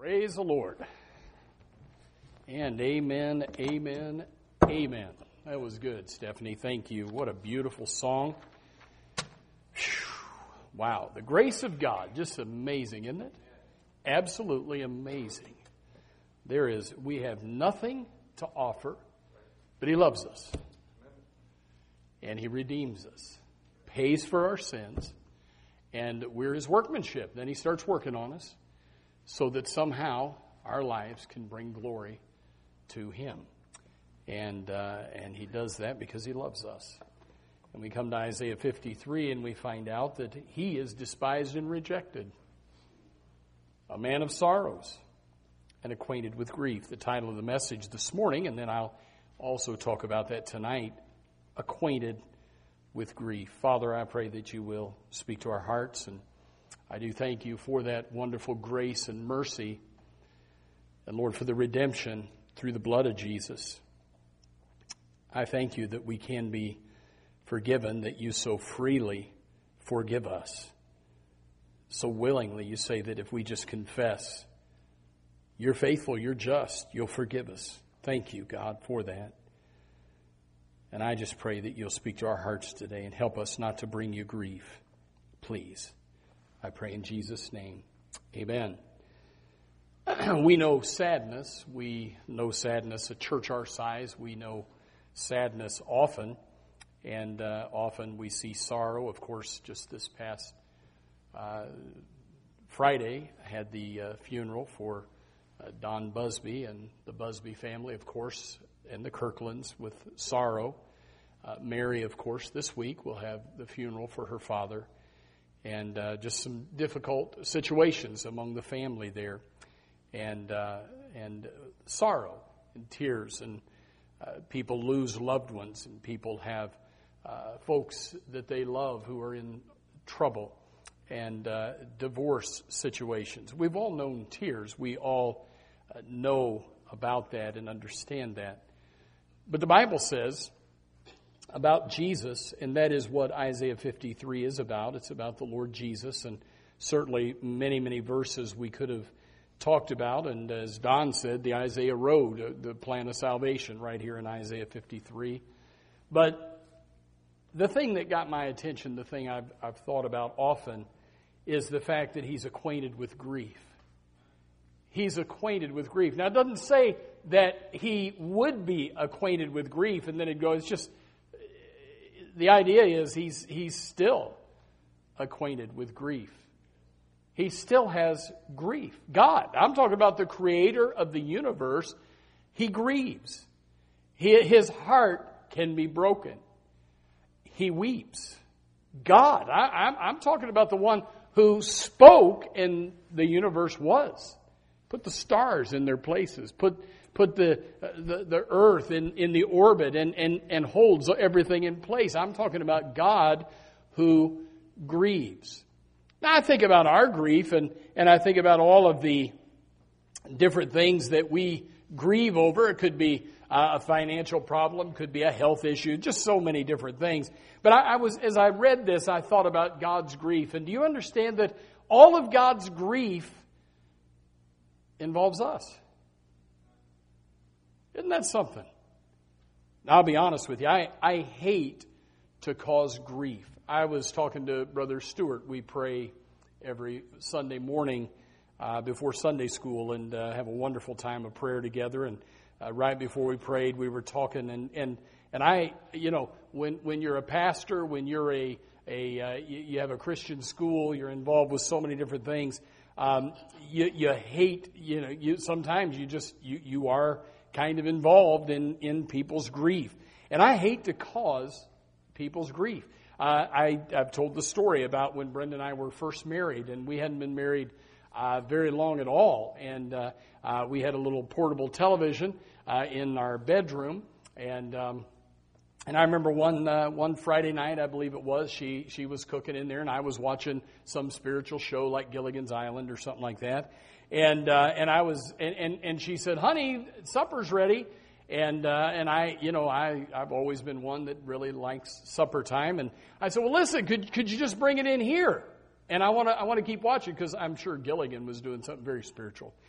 Praise the Lord. And amen, amen, amen. That was good, Stephanie. Thank you. What a beautiful song. Whew. Wow. The grace of God. Just amazing, isn't it? Absolutely amazing. We have nothing to offer, but He loves us. And He redeems us. Pays for our sins. And we're His workmanship. Then He starts working on us so that somehow our lives can bring glory to Him. And He does that because He loves us. And we come to Isaiah 53 and we find out that He is despised and rejected. A man of sorrows and acquainted with grief. The title of the message this morning, and then I'll also talk about that tonight, acquainted with grief. Father, I pray that You will speak to our hearts, and I do thank You for that wonderful grace and mercy, and Lord, for the redemption through the blood of Jesus. I thank You that we can be forgiven, that You so freely forgive us. So willingly You say that if we just confess, You're faithful, You're just, You'll forgive us. Thank You, God, for that. And I just pray that You'll speak to our hearts today and help us not to bring You grief. Please. I pray in Jesus' name. Amen. We know sadness. We know sadness. A church our size, we know sadness often. And often we see sorrow. Of course, just this past Friday, I had the funeral for Don Busby and the Busby family, of course, and the Kirklands with sorrow. Mary, of course, this week will have the funeral for her father. And just some difficult situations among the family there. And sorrow and tears. And people lose loved ones. And people have folks that they love who are in trouble. And divorce situations. We've all known tears. We all know about that and understand that. But the Bible says about Jesus, and that is what Isaiah 53 is about. It's about the Lord Jesus, and certainly many, many verses we could have talked about. And as Don said, the Isaiah Road, the plan of salvation right here in Isaiah 53. But the thing that got my attention, the thing I've thought about often, is the fact that He's acquainted with grief. He's acquainted with grief. Now, it doesn't say that He would be acquainted with grief, and then it goes, just, the idea is He's still acquainted with grief. He still has grief. God, I'm talking about the Creator of the universe, He grieves. His heart can be broken. He weeps. God, I'm talking about the one who spoke and the universe was. Put the stars in their places. Put the earth in the orbit and holds everything in place. I'm talking about God who grieves. Now I think about our grief and I think about all of the different things that we grieve over. It could be a financial problem, could be a health issue, just so many different things. But as I read this, I thought about God's grief. And do you understand that all of God's grief involves us? Isn't that something? Now, I'll be honest with you. I hate to cause grief. I was talking to Brother Stewart. We pray every Sunday morning before Sunday school and have a wonderful time of prayer together. And right before we prayed, we were talking. And I, when you're a pastor, when you're you have a Christian school, you're involved with so many different things. You hate, sometimes you are kind of involved in people's grief. And I hate to cause people's grief. I've told the story about when Brenda and I were first married, and we hadn't been married very long at all. And we had a little portable television in our bedroom. And I remember one Friday night, I believe it was, she was cooking in there, and I was watching some spiritual show like Gilligan's Island or something like that. And she said, "Honey, supper's ready." And I've always been one that really likes supper time. And I said, "Well, listen, could you just bring it in here? And I want to keep watching," because I'm sure Gilligan was doing something very spiritual.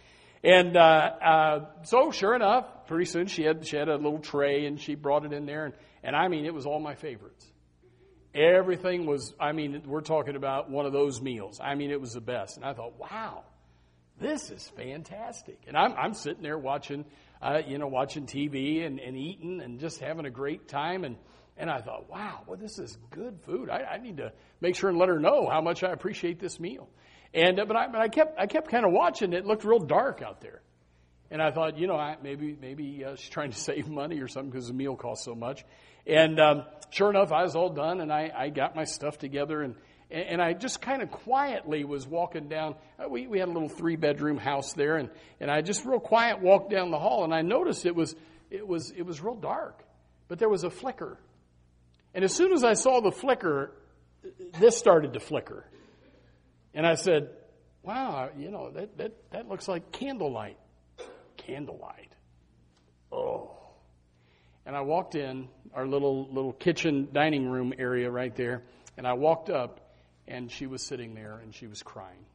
And so sure enough, pretty soon she had a little tray and she brought it in there. And I mean, it was all my favorites. Everything was, I mean, we're talking about one of those meals. I mean, it was the best. And I thought, wow, this is fantastic. And I'm sitting there watching, watching TV and eating and just having a great time. And I thought, wow, well, this is good food. I need to make sure and let her know how much I appreciate this meal. And but I kept kind of watching. It looked real dark out there. And I thought, maybe she's trying to save money or something because the meal costs so much. And sure enough, I was all done, and I got my stuff together, and I just kind of quietly was walking down. We had a little 3-bedroom house there, and I just real quiet walked down the hall, and I noticed it was real dark, but there was a flicker. And as soon as I saw the flicker, this started to flicker, and I said, "Wow, that looks like candlelight." Candlelight. Oh. And I walked in our little kitchen dining room area right there, and I walked up, and she was sitting there, and she was crying.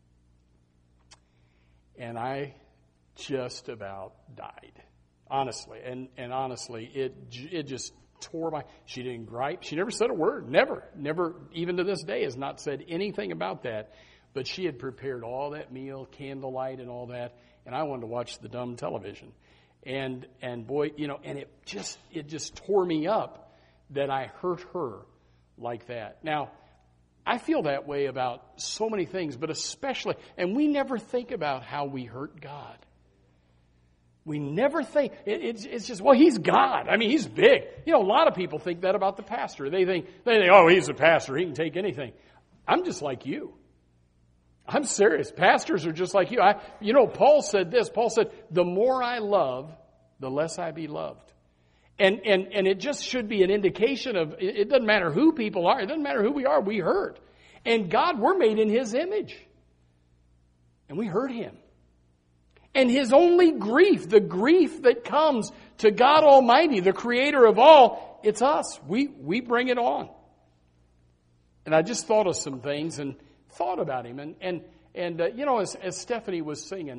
And I just about died, honestly. And honestly, it just tore my. She didn't gripe. She never said a word. Never, even to this day, has not said anything about that. But she had prepared all that meal, candlelight, and all that. And I wanted to watch the dumb television. And boy, and it just tore me up that I hurt her like that. Now, I feel that way about so many things, but especially, and we never think about how we hurt God. We never think, it's just, well, he's God. I mean, he's big. A lot of people think that about the pastor. They think, oh, he's a pastor. He can take anything. I'm just like you. I'm serious. Pastors are just like you. Paul said this. Paul said, the more I love, the less I be loved. And it just should be an indication of, it doesn't matter who people are. It doesn't matter who we are. We hurt. And God, we're made in His image. And we hurt Him. And His only grief, the grief that comes to God Almighty, the Creator of all, it's us. We bring it on. And I just thought of some things and thought about him. As Stephanie was singing,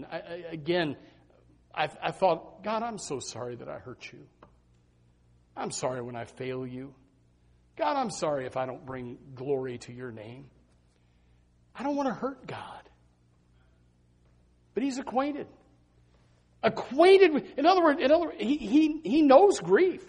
I thought, God, I'm so sorry that I hurt you. I'm sorry when I fail you. God, I'm sorry if I don't bring glory to your name. I don't want to hurt God. But He's acquainted. Acquainted with, in other words, He knows grief.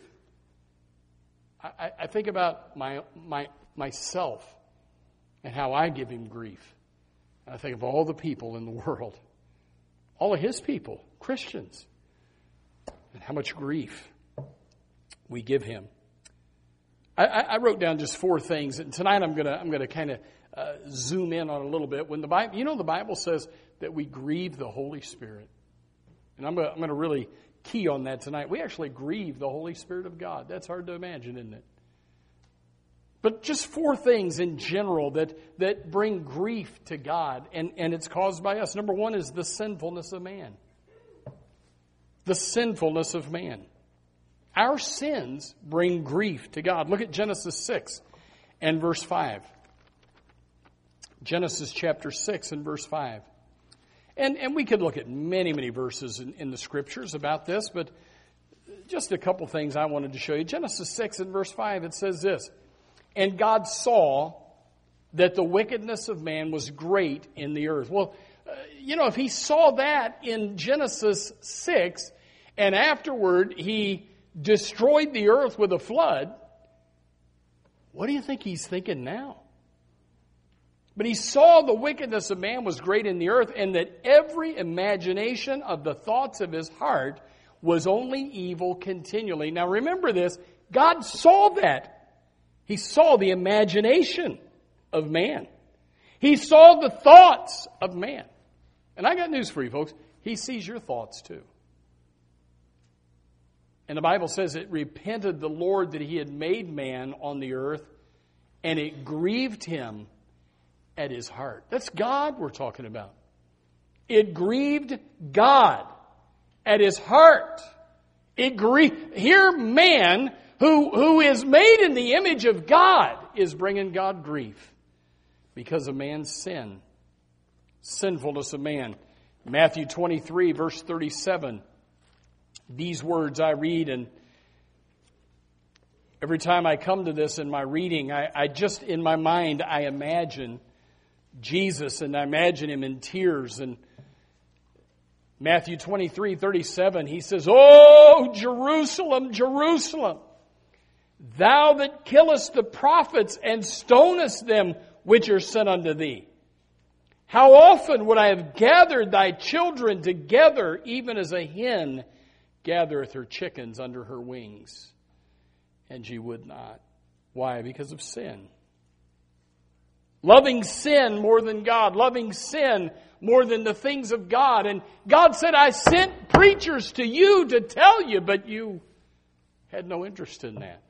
I think about myself and how I give Him grief. And I think of all the people in the world, all of His people, Christians, and how much grief we give Him. I wrote down just 4 things, and tonight I'm gonna kind of zoom in on a little bit. When the Bible says that we grieve the Holy Spirit, and I'm gonna really key on that tonight. We actually grieve the Holy Spirit of God. That's hard to imagine, isn't it? But just 4 things in general that bring grief to God, and it's caused by us. Number 1 is the sinfulness of man. The sinfulness of man. Our sins bring grief to God. Look at Genesis 6 and verse 5. Genesis chapter 6 and verse 5. And we could look at many, many verses in the Scriptures about this, but just a couple things I wanted to show you. Genesis 6 and verse 5, it says this, and God saw that the wickedness of man was great in the earth. Well, if He saw that in Genesis 6, and afterward He destroyed the earth with a flood, what do you think He's thinking now? But He saw the wickedness of man was great in the earth, and that every imagination of the thoughts of his heart was only evil continually. Now remember this, God saw that. He saw the imagination of man. He saw the thoughts of man. And I got news for you, folks. He sees your thoughts too. And the Bible says it repented the Lord that He had made man on the earth, and it grieved Him at His heart. That's God we're talking about. It grieved God at His heart. It grieved. Here man who is made in the image of God is bringing God grief because of man's sin. Sinfulness of man. Matthew 23, verse 37. These words I read, and every time I come to this in my reading, I just, in my mind, I imagine Jesus, and I imagine Him in tears. And Matthew 23, 37, He says, "O Jerusalem, Jerusalem, thou that killest the prophets and stonest them which are sent unto thee. How often would I have gathered thy children together, even as a hen gathereth her chickens under her wings? And ye would not." Why? Because of sin. Loving sin more than God. Loving sin more than the things of God. And God said, "I sent preachers to you to tell you," but you had no interest in that.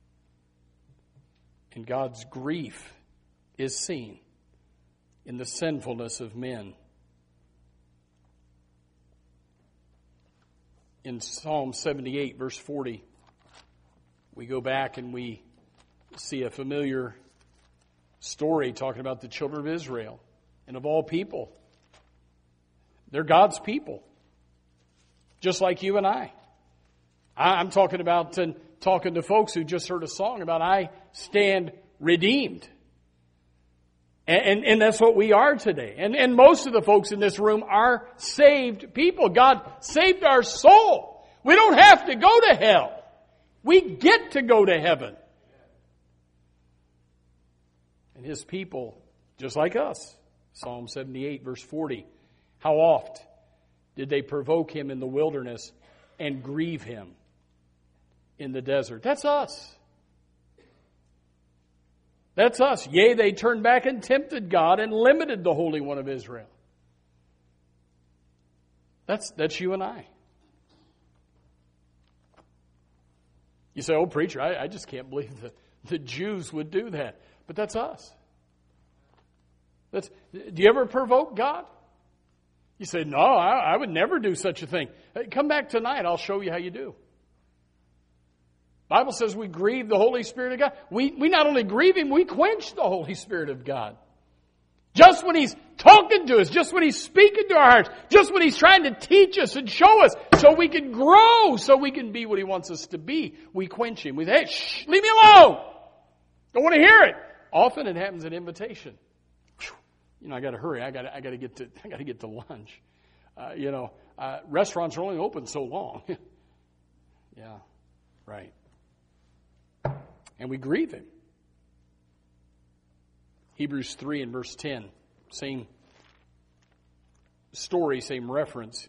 And God's grief is seen in the sinfulness of men. In Psalm 78, verse 40, we go back and we see a familiar story talking about the children of Israel. And of all people, they're God's people, just like you and I. I'm talking about talking to folks who just heard a song about "I stand redeemed." And that's what we are today. And most of the folks in this room are saved people. God saved our soul. We don't have to go to hell. We get to go to heaven. And His people, just like us. Psalm 78, verse 40. How oft did they provoke Him in the wilderness and grieve Him in the desert? That's us. That's us. Yea, they turned back and tempted God and limited the Holy One of Israel. That's you and I. You say, "Oh, preacher, I just can't believe that the Jews would do that." But that's us. Do you ever provoke God? You say, "No, I would never do such a thing." Come back tonight. I'll show you how you do. The Bible says we grieve the Holy Spirit of God. We not only grieve Him, we quench the Holy Spirit of God. Just when He's talking to us, just when He's speaking to our hearts, just when He's trying to teach us and show us so we can grow, so we can be what He wants us to be, we quench Him. We say, "Hey, shh, leave me alone. Don't want to hear it." Often it happens at invitation. I got to hurry. I got to get to lunch. Restaurants are only open so long. Yeah, right. And we grieve Him. Hebrews 3 and verse 10. Same story, same reference.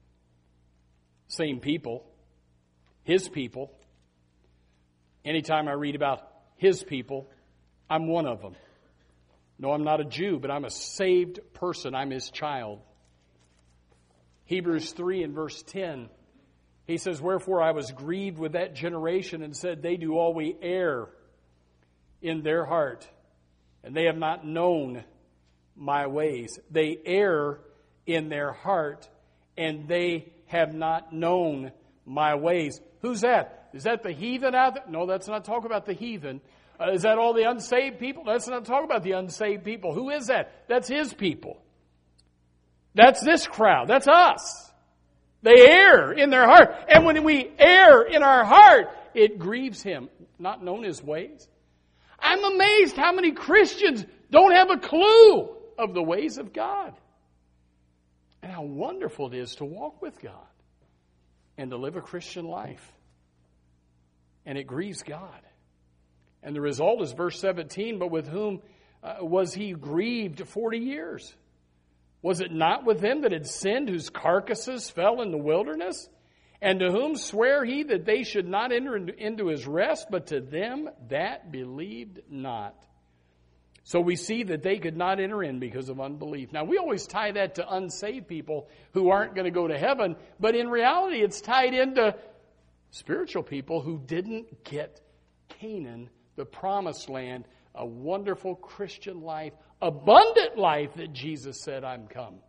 Same people. His people. Anytime I read about His people, I'm one of them. No, I'm not a Jew, but I'm a saved person. I'm His child. Hebrews 3 and verse 10. He says, "Wherefore I was grieved with that generation and said, They do always err in their heart, and they have not known my ways." They err in their heart, and they have not known my ways. Who's that? Is that the heathen out there? No, that's not talking about the heathen. Is that all the unsaved people? That's not talking about the unsaved people. Who is that? That's His people. That's this crowd. That's us. They err in their heart. And when we err in our heart, it grieves Him. Not known His ways. I'm amazed how many Christians don't have a clue of the ways of God. And how wonderful it is to walk with God and to live a Christian life. And it grieves God. And the result is verse 17, "But with whom was He grieved 40 years? Was it not with them that had sinned, whose carcasses fell in the wilderness? And to whom sware He that they should not enter into His rest, but to them that believed not? So we see that they could not enter in because of unbelief." Now, we always tie that to unsaved people who aren't going to go to heaven, but in reality, it's tied into spiritual people who didn't get Canaan, the promised land, a wonderful Christian life, abundant life that Jesus said, "I'm come."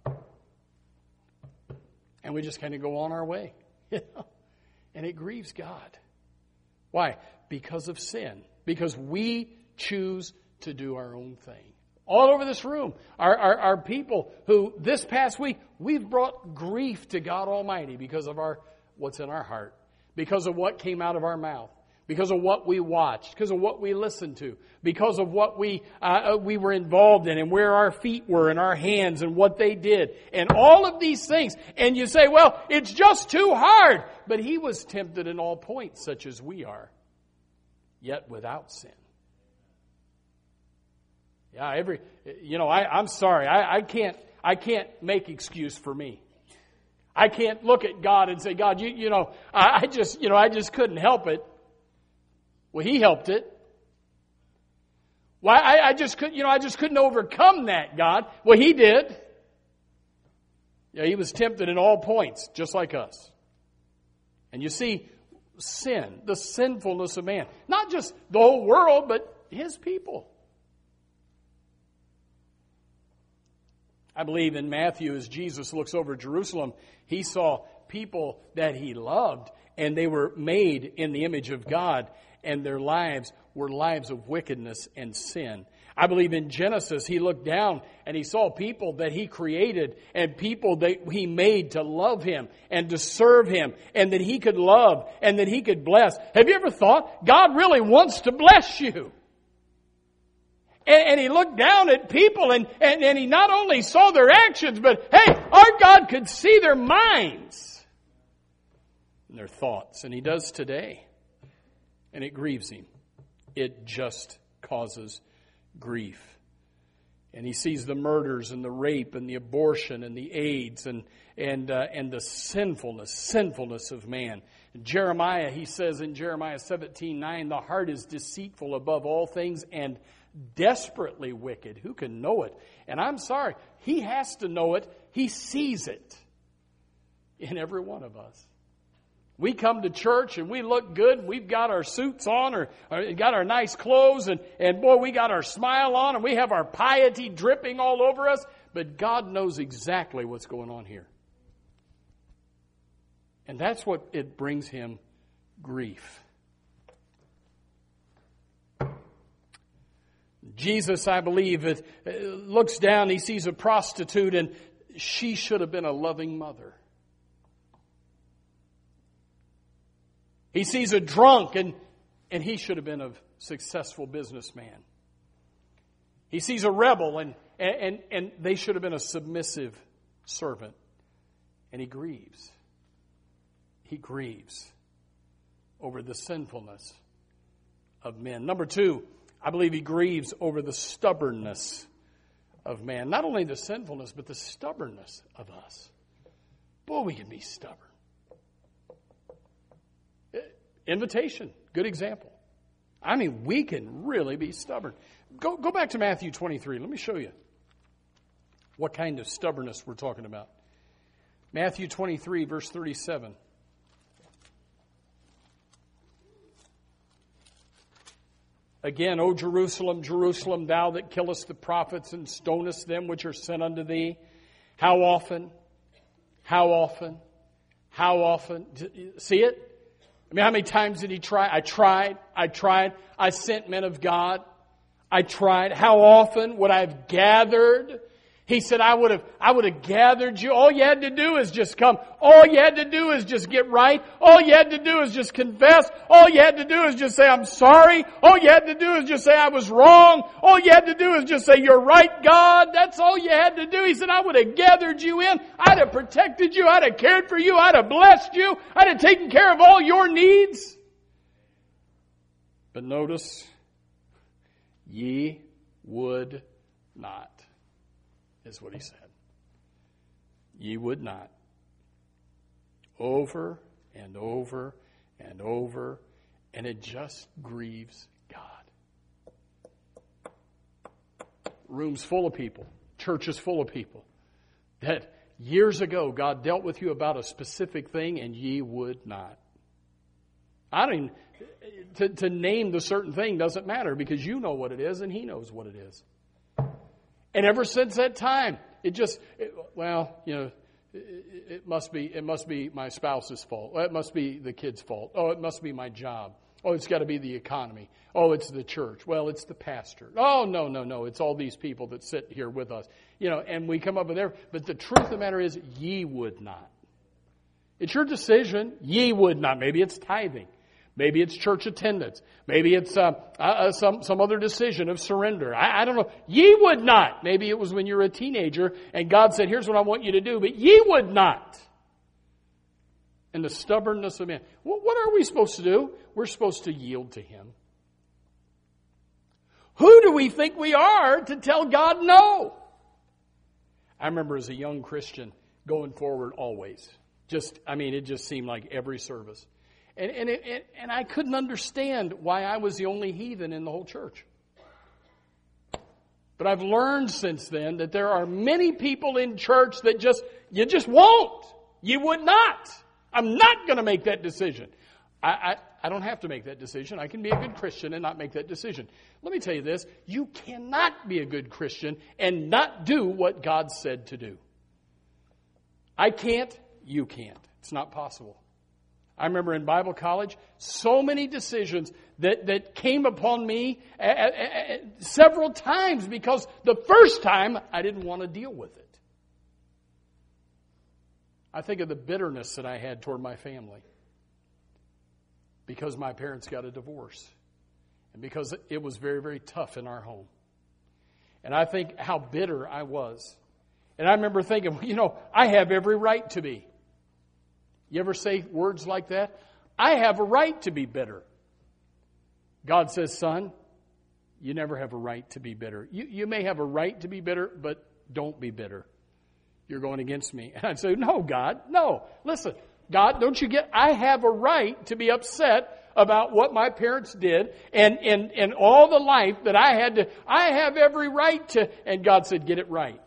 And we just kind of go on our way. And it grieves God. Why? Because of sin. Because we choose to do our own thing. all over this room are people who this past week we've brought grief to God Almighty because of what's in our heart, because of what came out of our mouth, because of what we watched, because of what we listened to, because of what we were involved in and where our feet were and our hands and what they did and all of these things. And you say, well, it's just too hard. But He was tempted in all points such as we are, yet without sin. Yeah, I'm sorry. I can't make excuse for me. I can't look at God and say, God, I just couldn't help it. Well, He helped it. Why I just couldn't overcome that, God. Well, He did. Yeah, He was tempted in all points, just like us. And you see, sin, the sinfulness of man, not just the whole world, but His people. I believe in Matthew, as Jesus looks over Jerusalem, He saw people that He loved, and they were made in the image of God, and their lives were lives of wickedness and sin. I believe in Genesis, He looked down and He saw people that He created and people that He made to love Him and to serve Him and that He could love and that He could bless. Have you ever thought God really wants to bless you? And He looked down at people and He not only saw their actions, but hey, our God could see their minds and their thoughts. And He does today. And it grieves Him. It just causes grief. And He sees the murders and the rape and the abortion and the AIDS and the sinfulness of man. Jeremiah, he says in Jeremiah 17:9, the heart is deceitful above all things and desperately wicked. Who can know it? And I'm sorry, He has to know it. He sees it in every one of us. We come to church and we look good and we've got our suits on or got our nice clothes and boy, we got our smile on and we have our piety dripping all over us. But God knows exactly what's going on here. And that's what it brings Him grief. Jesus, I believe, looks down, He sees a prostitute and she should have been a loving mother. He sees a drunk and he should have been a successful businessman. He sees a rebel and they should have been a submissive servant. And he grieves. He grieves over the sinfulness of men. Number two, I believe he grieves over the stubbornness of man. Not only the sinfulness, but the stubbornness of us. Boy, we can be stubborn. Invitation, good example. I mean, we can really be stubborn. Go back to Matthew 23. Let me show you what kind of stubbornness we're talking about. Matthew 23, verse 37. Again, O Jerusalem, Jerusalem, thou that killest the prophets and stonest them which are sent unto thee. How often? See it? I mean, how many times did he try? I tried. I sent men of God. I tried. How often would I have gathered? He said, I would have gathered you. All you had to do is just come. All you had to do is just get right. All you had to do is just confess. All you had to do is just say, I'm sorry. All you had to do is just say, I was wrong. All you had to do is just say, you're right, God. That's all you had to do. He said, I would have gathered you in. I'd have protected you. I'd have cared for you. I'd have blessed you. I'd have taken care of all your needs. But notice, ye would not. Is what he said. Ye would not. Over and over and over. And it just grieves God. Rooms full of people. Churches full of people. That years ago God dealt with you about a specific thing and ye would not. I mean, to name the certain thing doesn't matter because you know what it is and He knows what it is. And ever since that time, it must be my spouse's fault. It must be the kid's fault. Oh, it must be my job. Oh, it's got to be the economy. Oh, it's the church. Well, it's the pastor. Oh, no. It's all these people that sit here with us. And we come up with everything. But the truth of the matter is, ye would not. It's your decision. Ye would not. Maybe it's tithing. Maybe it's church attendance. Maybe it's some other decision of surrender. I don't know. Ye would not. Maybe it was when you were a teenager and God said, here's what I want you to do. But ye would not. And the stubbornness of man. What are we supposed to do? We're supposed to yield to Him. Who do we think we are to tell God no? I remember as a young Christian going forward always. It just seemed like every service. And I couldn't understand why I was the only heathen in the whole church. But I've learned since then that there are many people in church that you just won't. You would not. I'm not going to make that decision. I don't have to make that decision. I can be a good Christian and not make that decision. Let me tell you this. You cannot be a good Christian and not do what God said to do. I can't. You can't. It's not possible. I remember in Bible college, so many decisions that came upon me several times because the first time I didn't want to deal with it. I think of the bitterness that I had toward my family because my parents got a divorce and because it was very, very tough in our home. And I think how bitter I was. And I remember thinking, I have every right to be. You ever say words like that? I have a right to be bitter. God says, son, you never have a right to be bitter. You may have a right to be bitter, but don't be bitter. You're going against me. And I'd say, no, God, no. Listen, God, don't you get, I have a right to be upset about what my parents did and all the life that I have every right to. And God said, get it right.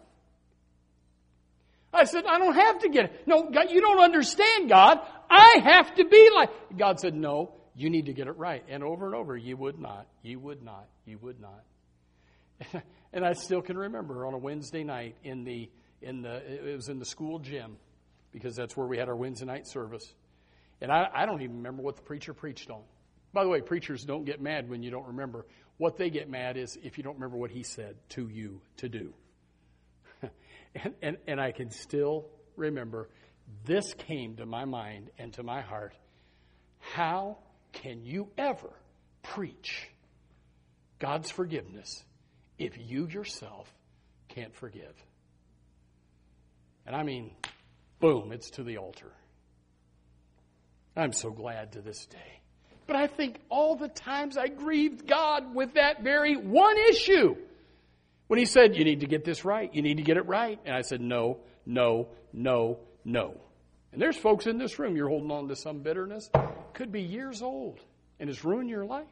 I said, I don't have to get it. No, God, you don't understand, God. I have to be like. God said, no, you need to get it right. And over, you would not, you would not, you would not. And I still can remember on a Wednesday night it was in the school gym because that's where we had our Wednesday night service. And I don't even remember what the preacher preached on. By the way, preachers don't get mad when you don't remember. What they get mad is if you don't remember what he said to you to do. And I can still remember this came to my mind and to my heart. How can you ever preach God's forgiveness if you yourself can't forgive? And boom, it's to the altar. I'm so glad to this day. But I think all the times I grieved God with that very one issue. When He said, you need to get this right. You need to get it right. And I said, no, no, no, no. And there's folks in this room, you're holding on to some bitterness. Could be years old. And it's ruined your life.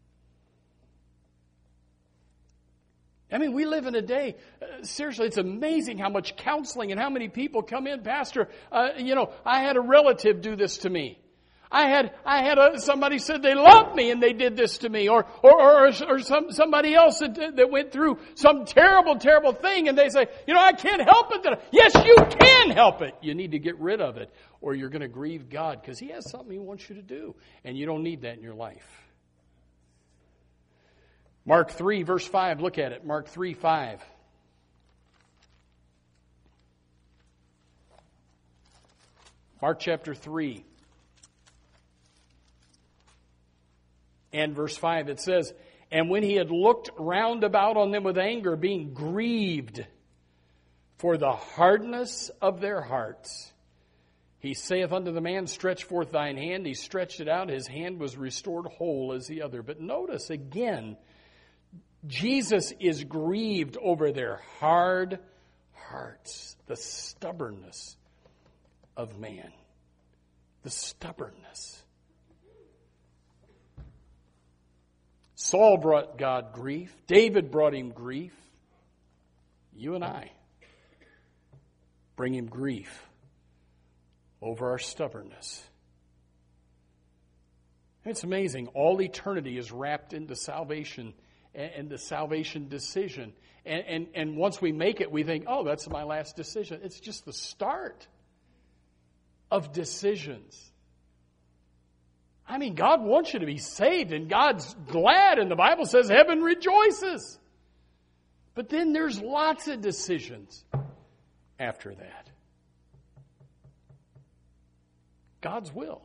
We live in a day, seriously, it's amazing how much counseling and how many people come in. Pastor, I had a relative do this to me. Somebody said they loved me and they did this to me, or somebody else that went through some terrible, terrible thing, and they say, I can't help it. Yes, you can help it. You need to get rid of it, or you're going to grieve God because He has something He wants you to do, and you don't need that in your life. Mark 3, verse 5. Look at it. Mark 3, 5. Mark chapter 3. And verse 5, it says, and when He had looked round about on them with anger, being grieved for the hardness of their hearts, He saith unto the man, stretch forth thine hand. He stretched it out. His hand was restored whole as the other. But notice again, Jesus is grieved over their hard hearts, the stubbornness of man. The stubbornness. Saul brought God grief. David brought Him grief. You and I bring Him grief over our stubbornness. It's amazing. All eternity is wrapped into salvation and the salvation decision. And once we make it, we think, oh, that's my last decision. It's just the start of decisions. I mean, God wants you to be saved, and God's glad, and the Bible says heaven rejoices. But then there's lots of decisions after that. God's will.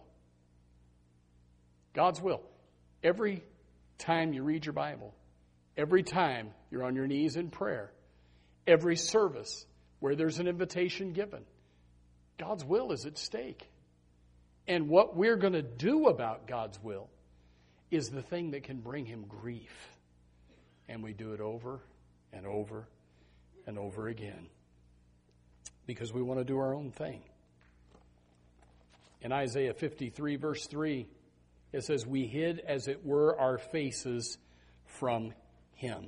God's will. Every time you read your Bible, every time you're on your knees in prayer, every service where there's an invitation given, God's will is at stake. And what we're going to do about God's will is the thing that can bring him grief. And we do it over and over and over again because we want to do our own thing. In Isaiah 53, verse 3, it says, we hid, as it were, our faces from him.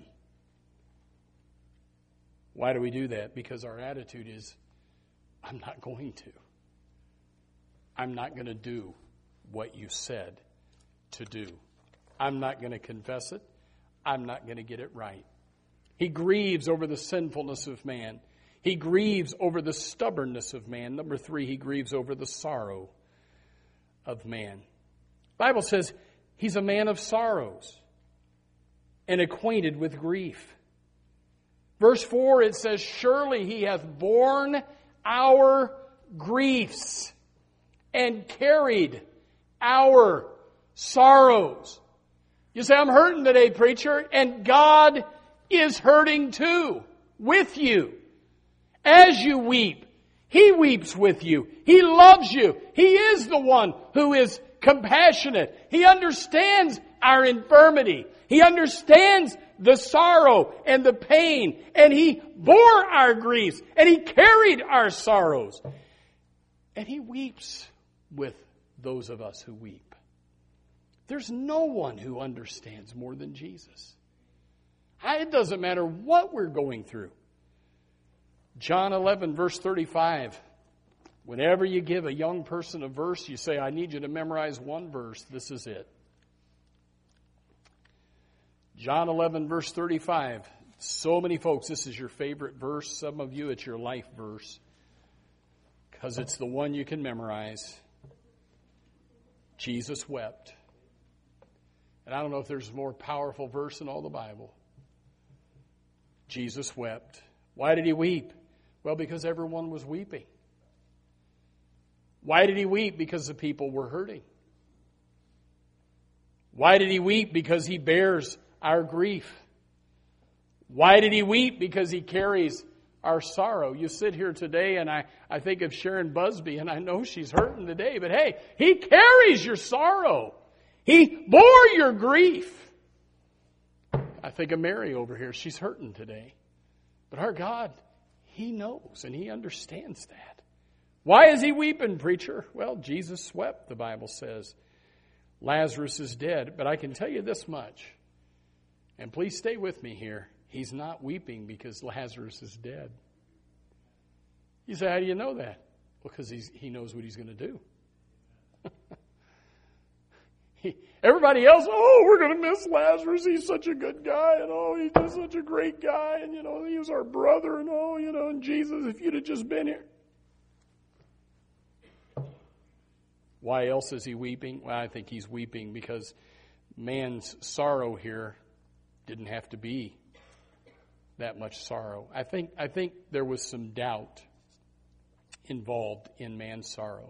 Why do we do that? Because our attitude is, I'm not going to. I'm not going to do what you said to do. I'm not going to confess it. I'm not going to get it right. He grieves over the sinfulness of man. He grieves over the stubbornness of man. Number 3, he grieves over the sorrow of man. The Bible says he's a man of sorrows and acquainted with grief. Verse 4, it says, surely he hath borne our griefs and carried our sorrows. You say, I'm hurting today, preacher, and God is hurting too, with you. As you weep, he weeps with you. He loves you. He is the one who is compassionate. He understands our infirmity. He understands the sorrow and the pain, and he bore our griefs, and he carried our sorrows. And he weeps with those of us who weep. There's no one who understands more than Jesus. It doesn't matter what we're going through. John 11, verse 35. Whenever you give a young person a verse, you say, I need you to memorize one verse. This is it. John 11, verse 35. So many folks, this is your favorite verse. Some of you, it's your life verse. Because it's the one you can memorize. Jesus wept. And I don't know if there's a more powerful verse in all the Bible. Jesus wept. Why did he weep? Well, because everyone was weeping. Why did he weep? Because the people were hurting. Why did he weep? Because he bears our grief. Why did he weep? Because he carries our sorrow. You sit here today and I think of Sharon Busby, and I know she's hurting today, but hey, he carries your sorrow. He bore your grief. I think of Mary over here. She's hurting today. But our God, he knows and he understands that. Why is he weeping, preacher? Well, Jesus wept, the Bible says. Lazarus is dead. But I can tell you this much, and please stay with me here. He's not weeping because Lazarus is dead. You say, how do you know that? Well, because he knows what he's going to do. Everybody else, we're going to miss Lazarus. He's such a good guy, and he's just such a great guy, and he was our brother, and and Jesus, if you'd have just been here. Why else is he weeping? Well, I think he's weeping because man's sorrow here didn't have to be that much sorrow. I think there was some doubt involved in man's sorrow.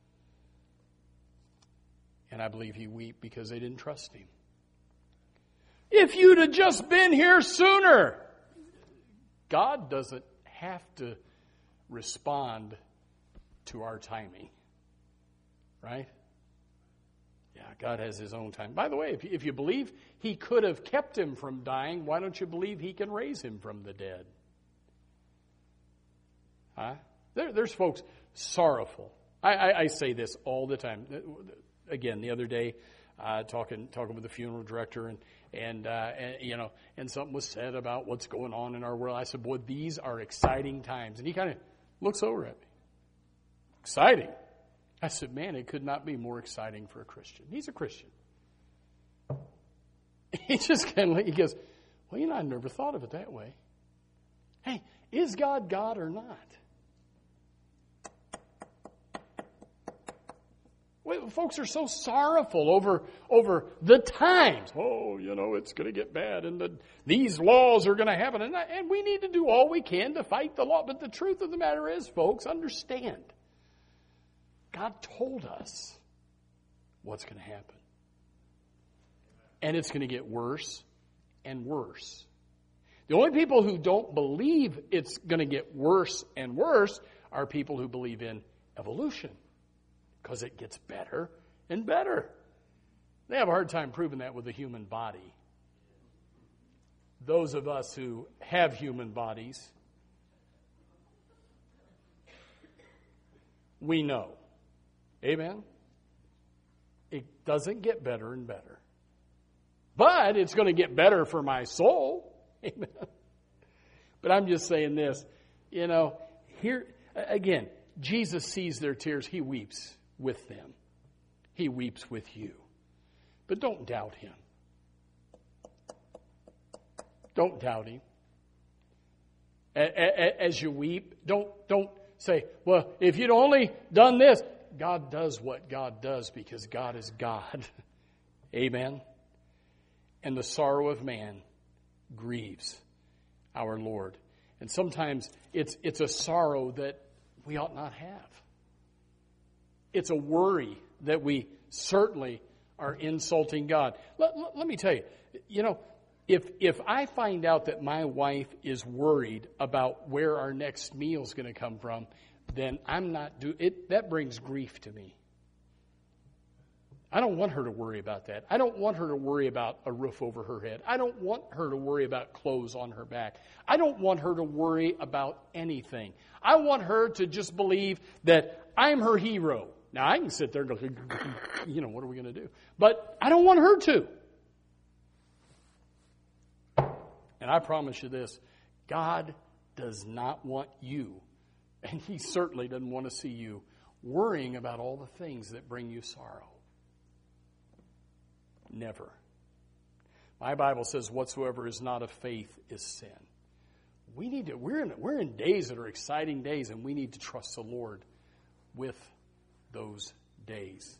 And I believe he wept because they didn't trust him. If you'd have just been here sooner. God doesn't have to respond to our timing. Right? Yeah, God has his own time. By the way, if you believe he could have kept him from dying, why don't you believe he can raise him from the dead? Huh? There's folks sorrowful. I say this all the time. Again, the other day, talking with the funeral director, and something was said about what's going on in our world. I said, boy, these are exciting times. And he kind of looks over at me. Exciting. I said, man, it could not be more exciting for a Christian. He's a Christian. He just kind of, he goes, well, I never thought of it that way. Hey, is God God or not? folks are so sorrowful over the times. Oh, it's going to get bad, and these laws are going to happen, and we need to do all we can to fight the law. But the truth of the matter is, folks, understand, God told us what's going to happen. And it's going to get worse and worse. The only people who don't believe it's going to get worse and worse are people who believe in evolution, because it gets better and better. They have a hard time proving that with the human body. Those of us who have human bodies, we know. Amen? It doesn't get better and better. But it's going to get better for my soul. Amen. But I'm just saying this, here, again, Jesus sees their tears. He weeps with them. He weeps with you. But don't doubt him. Don't doubt him. As you weep, don't say, well, if you'd only done this. God does what God does because God is God. Amen. And the sorrow of man grieves our Lord. And sometimes it's a sorrow that we ought not have. It's a worry that we certainly are insulting God. Let me tell you, if I find out that my wife is worried about where our next meal is going to come from, then I'm not that brings grief to me. I don't want her to worry about that. I don't want her to worry about a roof over her head. I don't want her to worry about clothes on her back. I don't want her to worry about anything. I want her to just believe that I'm her hero. Now, I can sit there and go, what are we going to do? But I don't want her to. And I promise you this, God does not want you, and he certainly doesn't want to see you worrying about all the things that bring you sorrow. Never. My Bible says, whatsoever is not of faith is sin. We're in days that are exciting days, and we need to trust the Lord with those days.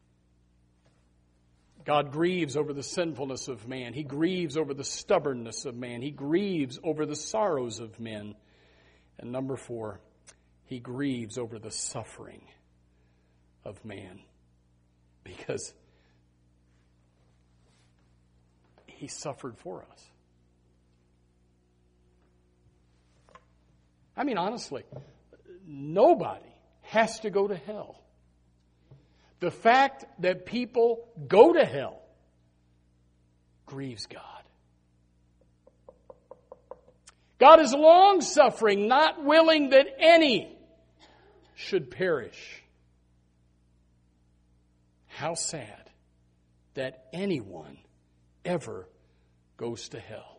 God grieves over the sinfulness of man. He grieves over the stubbornness of man. He grieves over the sorrows of men. And number 4, he grieves over the suffering of man. Because he suffered for us. I mean, honestly, nobody has to go to hell. The fact that people go to hell grieves God. God is long-suffering, not willing that any should perish. How sad that anyone ever goes to hell.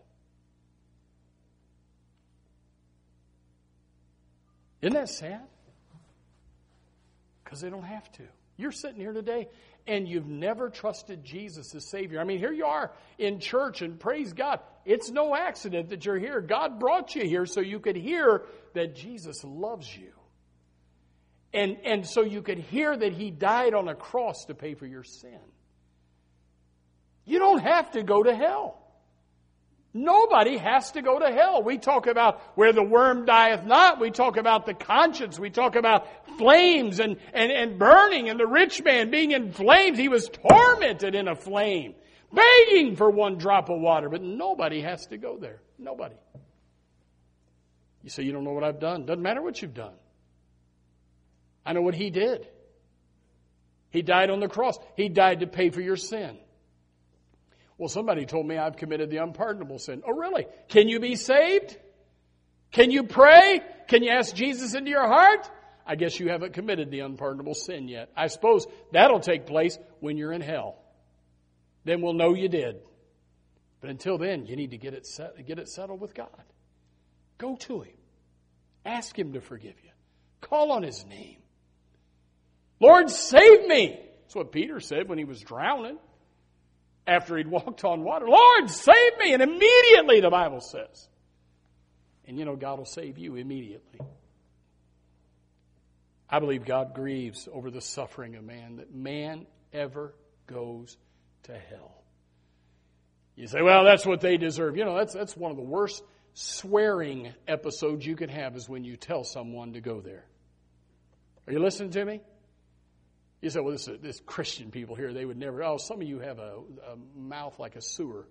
Isn't that sad? Because they don't have to. You're sitting here today and you've never trusted Jesus as Savior. I mean, here you are in church, and praise God. It's no accident that you're here. God brought you here so you could hear that Jesus loves you. And so you could hear that he died on a cross to pay for your sin. You don't have to go to hell. Nobody has to go to hell. We talk about where the worm dieth not. We talk about the conscience. We talk about flames and burning, and the rich man being in flames. He was tormented in a flame, begging for one drop of water. But nobody has to go there. Nobody. You say, you don't know what I've done. Doesn't matter what you've done. I know what he did. He died on the cross. He died to pay for your sin. Well, somebody told me I've committed the unpardonable sin. Oh, really? Can you be saved? Can you pray? Can you ask Jesus into your heart? I guess you haven't committed the unpardonable sin yet. I suppose that'll take place when you're in hell. Then we'll know you did. But until then, you need to get it settled with God. Go to him. Ask him to forgive you. Call on his name. Lord, save me. That's what Peter said when he was drowning. After he'd walked on water. Lord, save me. And immediately, the Bible says. And God will save you immediately. I believe God grieves over the suffering of man, that man ever goes to hell. You say, well, that's what they deserve. You know, that's one of the worst swearing episodes you can have is when you tell someone to go there. Are you listening to me? You say, well, this Christian people here, they would never. Oh, some of you have a mouth like a sewer.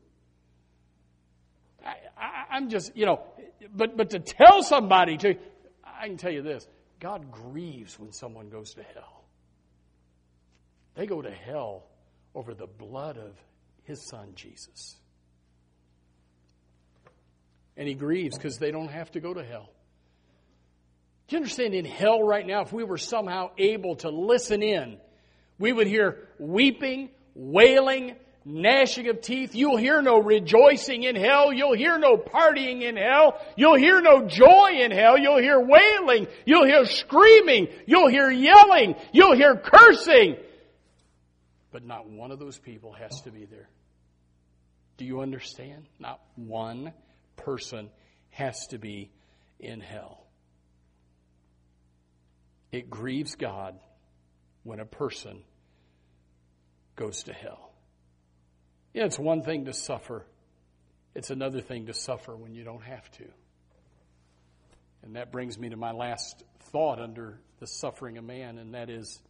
I'm just, but to tell somebody to, I can tell you this, God grieves when someone goes to hell. They go to hell over the blood of His Son, Jesus. And He grieves because they don't have to go to hell. Do you understand, in hell right now, if we were somehow able to listen in, we would hear weeping, wailing, gnashing of teeth. You'll hear no rejoicing in hell. You'll hear no partying in hell. You'll hear no joy in hell. You'll hear wailing. You'll hear screaming. You'll hear yelling. You'll hear cursing. But not one of those people has to be there. Do you understand? Not one person has to be in hell. It grieves God when a person goes to hell. Yeah, it's one thing to suffer. It's another thing to suffer when you don't have to. And that brings me to my last thought under the suffering of man, and that is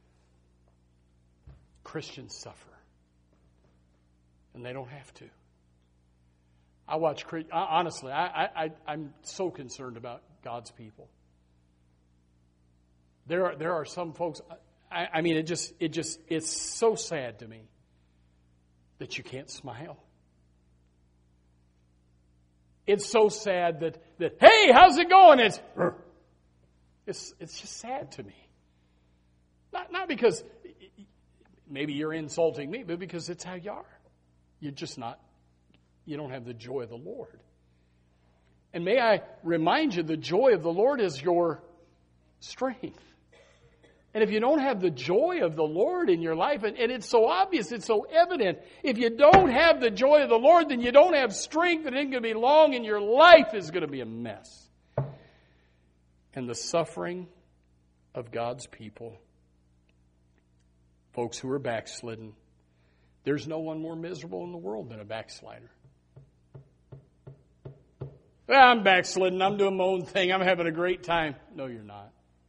Christians suffer. And they don't have to. I watch, honestly, I'm so concerned about God's people. There are some folks, I mean, it's so sad to me that you can't smile. It's so sad that hey, how's it going? It's just sad to me. Not because maybe you're insulting me, but because it's how you are. You don't have the joy of the Lord. And may I remind you, the joy of the Lord is your strength. And if you don't have the joy of the Lord in your life, and it's so obvious, it's so evident, if you don't have the joy of the Lord, then you don't have strength, and it ain't going to be long, and your life is going to be a mess. And the suffering of God's people, folks who are backslidden, there's no one more miserable in the world than a backslider. Well, I'm backslidden, I'm doing my own thing, I'm having a great time. No, you're not.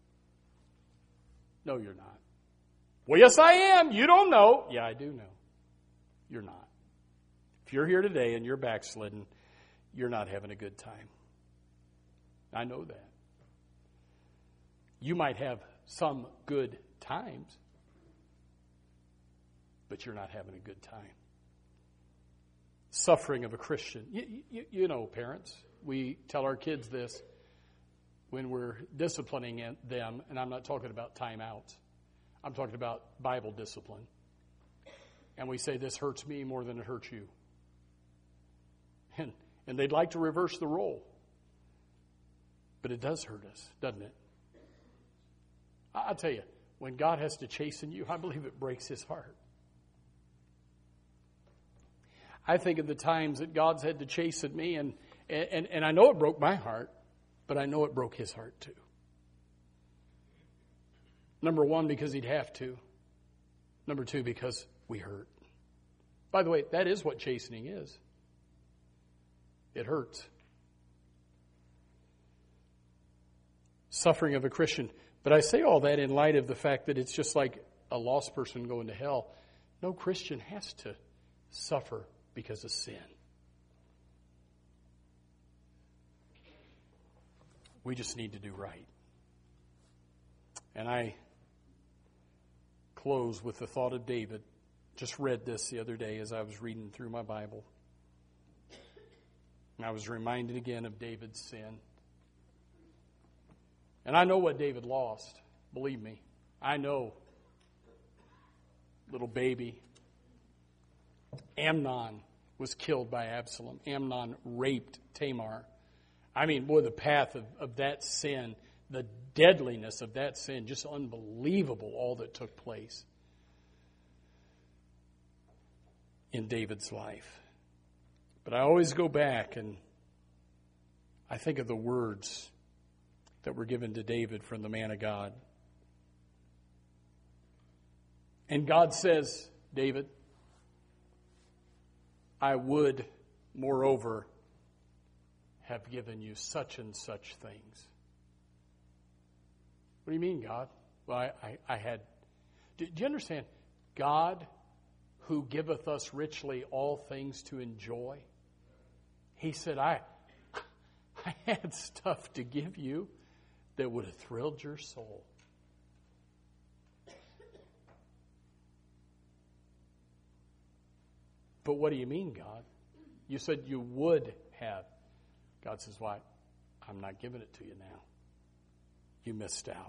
No, you're not. Well, yes, I am. You don't know. Yeah, I do know. You're not. If you're here today and you're backslidden, you're not having a good time. I know that. You might have some good times, but you're not having a good time. Suffering of a Christian. You know, parents, we tell our kids this when we're disciplining them, and I'm not talking about timeouts. I'm talking about Bible discipline. And we say, this hurts me more than it hurts you. And they'd like to reverse the role. But it does hurt us, doesn't it? I'll tell you, when God has to chasten you, I believe it breaks His heart. I think of the times that God's had to chasten me, and I know it broke my heart. But I know it broke His heart too. Number one, because He'd have to. Number two, because we hurt. By the way, that is what chastening is. It hurts. Suffering of a Christian. But I say all that in light of the fact that it's just like a lost person going to hell. No Christian has to suffer because of sin. We just need to do right. And I close with the thought of David. Just read this the other day as I was reading through my Bible. And I was reminded again of David's sin. And I know what David lost. Believe me. I know. Little baby. Amnon was killed by Absalom. Amnon raped Tamar. I mean, boy, the path of that sin, the deadliness of that sin, just unbelievable, all that took place in David's life. But I always go back and I think of the words that were given to David from the man of God. And God says, David, I would, moreover, have given you such and such things. What do you mean, God? Well, I had... Do you understand? God, who giveth us richly all things to enjoy, He said, I had stuff to give you that would have thrilled your soul. But what do you mean, God? You said you would have. God says, why? I'm not giving it to you now. You missed out.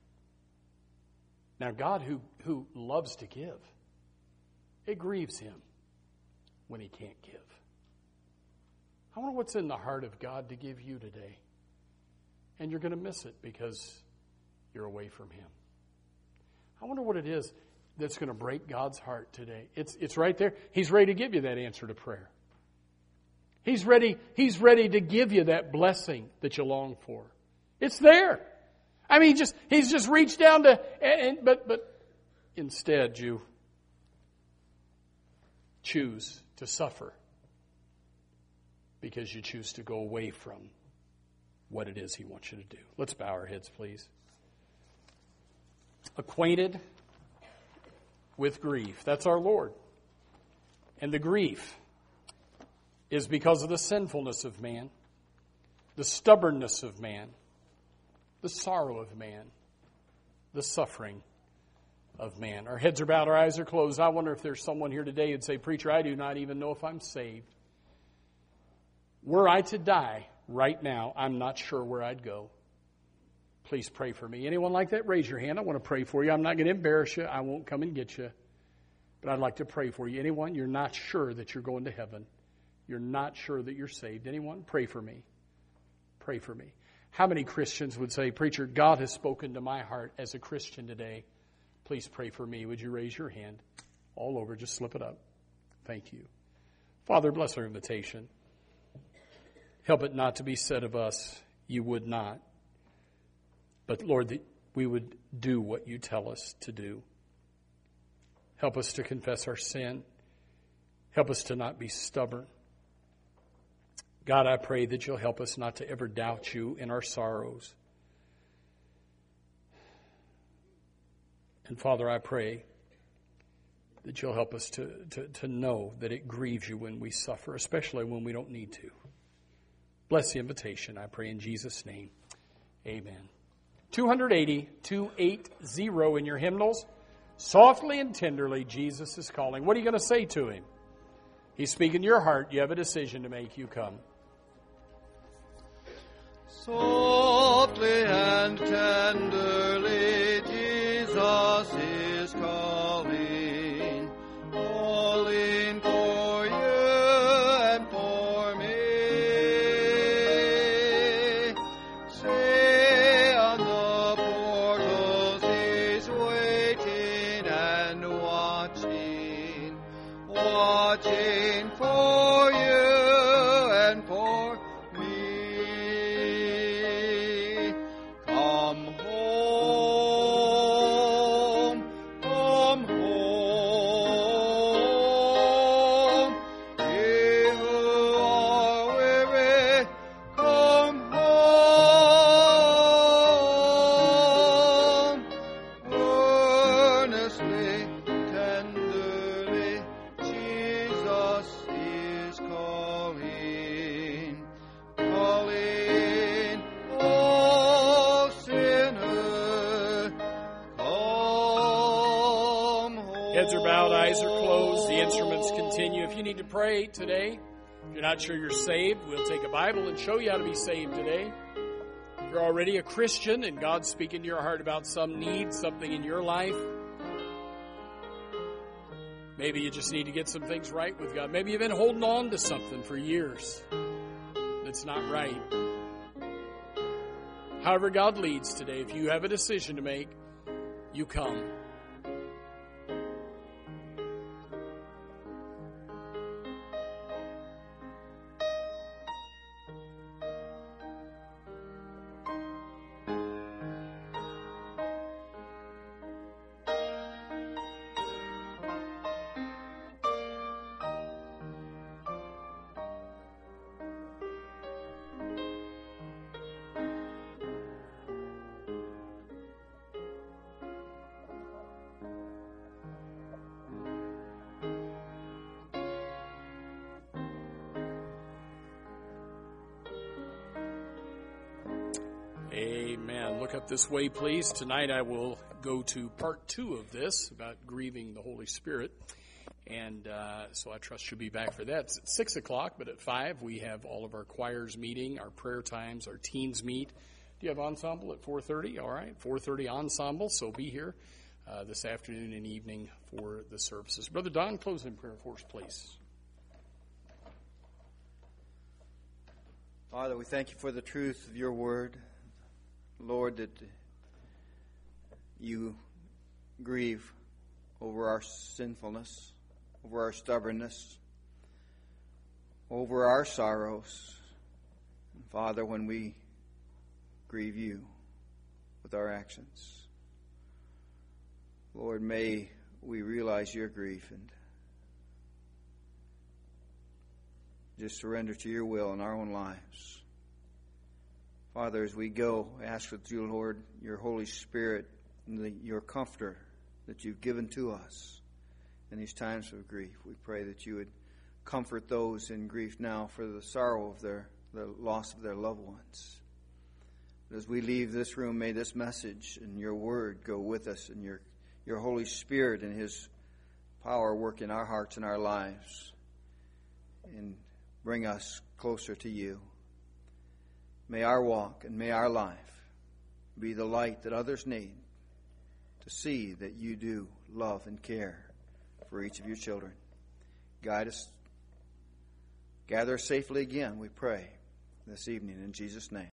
Now, God who loves to give, it grieves Him when He can't give. I wonder what's in the heart of God to give you today. And you're going to miss it because you're away from Him. I wonder what it is that's going to break God's heart today. It's right there. He's ready to give you that answer to prayer. He's ready to give you that blessing that you long for. It's there. I mean, He's just reached down to, but instead you choose to suffer because you choose to go away from what it is He wants you to do. Let's bow our heads, please. Acquainted with grief. That's our Lord. And the grief is because of the sinfulness of man, the stubbornness of man, the sorrow of man, the suffering of man. Our heads are bowed, our eyes are closed. I wonder if there's someone here today who'd say, Preacher, I do not even know if I'm saved. Were I to die right now, I'm not sure where I'd go. Please pray for me. Anyone like that? Raise your hand. I want to pray for you. I'm not going to embarrass you. I won't come and get you. But I'd like to pray for you. Anyone? You're not sure that you're going to heaven. You're not sure that you're saved. Anyone? Pray for me. Pray for me. How many Christians would say, Preacher, God has spoken to my heart as a Christian today. Please pray for me. Would you raise your hand? All over. Just slip it up. Thank you. Father, bless our invitation. Help it not to be said of us, you would not. But Lord, that we would do what you tell us to do. Help us to confess our sin. Help us to not be stubborn. God, I pray that you'll help us not to ever doubt you in our sorrows. And Father, I pray that you'll help us to know that it grieves you when we suffer, especially when we don't need to. Bless the invitation, I pray in Jesus' name. Amen. 280, 280 in your hymnals. Softly and tenderly, Jesus is calling. What are you going to say to Him? He's speaking to your heart. You have a decision to make. You come. Softly and tenderly, Jesus is calling, calling for you and for me. Say on the portals He's waiting and watching, watching for you and for me. Come home, come home. Ye who are weary, come home. Earnestly, tenderly, Jesus is calling, calling, oh sinner, come home. Heads are bowed, eyes are closed. The instruments continue. If you need to pray today, if you're not sure you're saved, we'll take a Bible and show you how to be saved today. If you're already a Christian and God's speaking to your heart about some need, something in your life, maybe you just need to get some things right with God. Maybe you've been holding on to something for years that's not right. However God leads today, if you have a decision to make, you come. Amen. Look up this way, please. Tonight I will go to part 2 of this about grieving the Holy Spirit. And so I trust you'll be back for that. It's at 6 o'clock, but at 5 we have all of our choirs meeting, our prayer times, our teens meet. Do you have ensemble at 4:30? All right, 4:30 ensemble, so be here this afternoon and evening for the services. Brother Don, close in prayer for us, please. Father, we thank you for the truth of your word. Lord, that you grieve over our sinfulness, over our stubbornness, over our sorrows. And Father, when we grieve you with our actions, Lord, may we realize your grief and just surrender to your will in our own lives. Father, as we go, I ask that you, Lord, your Holy Spirit, and your comforter that you've given to us in these times of grief. We pray that you would comfort those in grief now for the sorrow of the loss of their loved ones. But as we leave this room, may this message and your word go with us, and your Holy Spirit and his power work in our hearts and our lives and bring us closer to you. May our walk and may our life be the light that others need to see that you do love and care for each of your children. Guide us. Gather us safely again, we pray, this evening in Jesus' name.